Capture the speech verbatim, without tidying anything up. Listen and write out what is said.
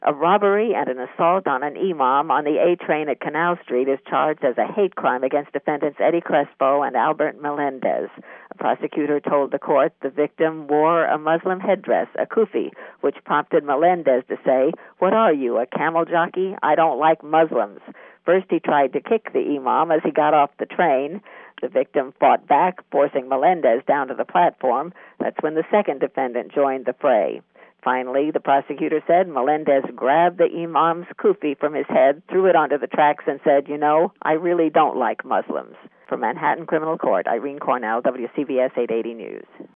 A robbery and an assault on an imam on the A train at Canal Street is charged as a hate crime against defendants Eddie Crespo and Albert Melendez. A prosecutor told the court the victim wore a Muslim headdress, a kufi, which prompted Melendez to say, "What are you, a camel jockey? I don't like Muslims." First he tried to kick the imam as he got off the train. The victim fought back, forcing Melendez down to the platform. That's when the second defendant joined the fray. Finally, the prosecutor said Melendez grabbed the imam's kufi from his head, threw it onto the tracks, and said, "You know, I really don't like Muslims." From Manhattan Criminal Court, Irene Cornell, W C B S eight eighty News.